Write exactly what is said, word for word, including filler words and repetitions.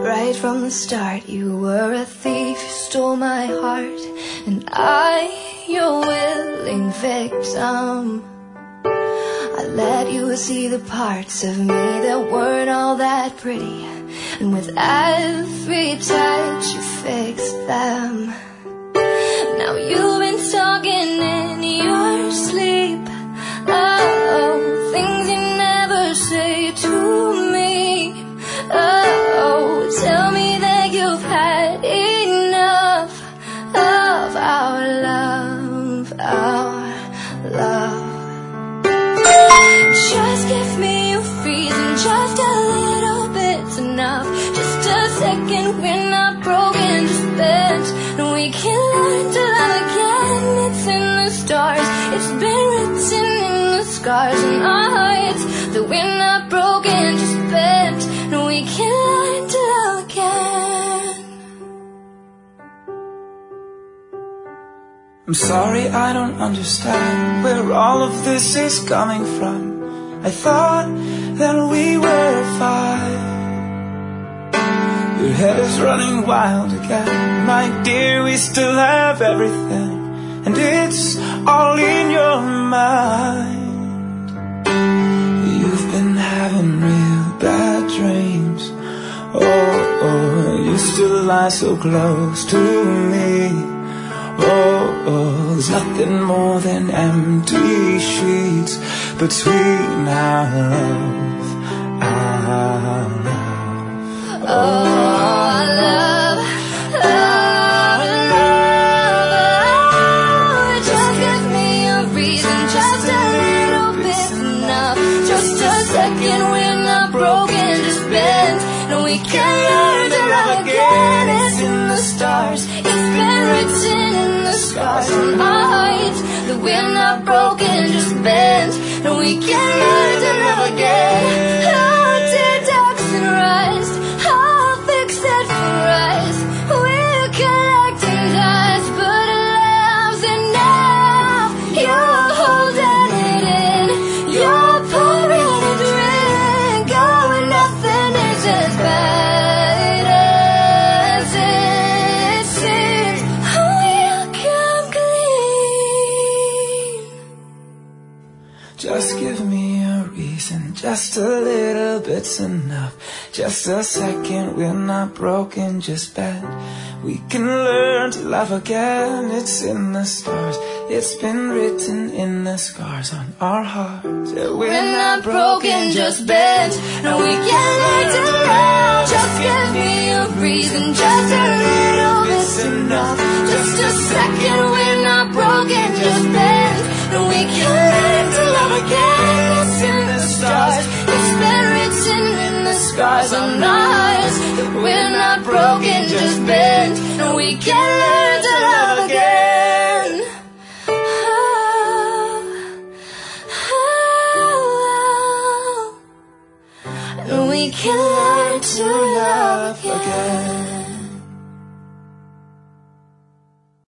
right from the start. You were a thief, you stole my heart, and I, your willing victim. I let you see the parts of me that weren't all that pretty, and with every touch you fixed them. Now you've been talking in your sleep, oh, things you never say to me. Oh, tell me that you've had enough of our love, our love. Just give me a reason, just a little bit's enough. Just a second, we're not broken, just bent, and we can learn to love again. It's in the stars, it's been written in the scars on our hearts, that we're not broken, just bent, and we can learn to love again. I'm sorry, I don't understand where all of this is coming from. I thought that we were fine. Your head is running wild again. My dear, we still have everything, and it's all in your mind. You've been having real bad dreams. Oh, oh, you still lie so close to me. Oh, oh, there's nothing more than empty sheets between our love, our love. Oh, our love, our love. Just give me a reason, just a little bit's enough. Just a second, we're not broken, just bent, and we can learn to love again. It's in the stars, it's been written in the scars on our hearts, that we're not broken, just bent, and we can learn to love again. Oh, teardrops and rust, I'll fix it for us. We're collecting dust, but love's enough. You're holding it in, you're pouring a drink. Oh, and nothing is as bad as it seems. Oh, you'll come clean. Just give me a reason, just a little bit's enough. Just a second, we're not broken, just bent. We can learn to love again. It's in the stars, it's been written in the scars on our hearts, that we're, We're not broken, just bent, and we can learn to love. Just give me a reason, just a little bit's enough. Just a second, we're not broken, just bent, and we can learn to love again. It's in the stars, it's been written in the scars on our hearts, that we're not broken, just bent, and we can learn to love again. And we can learn to love again.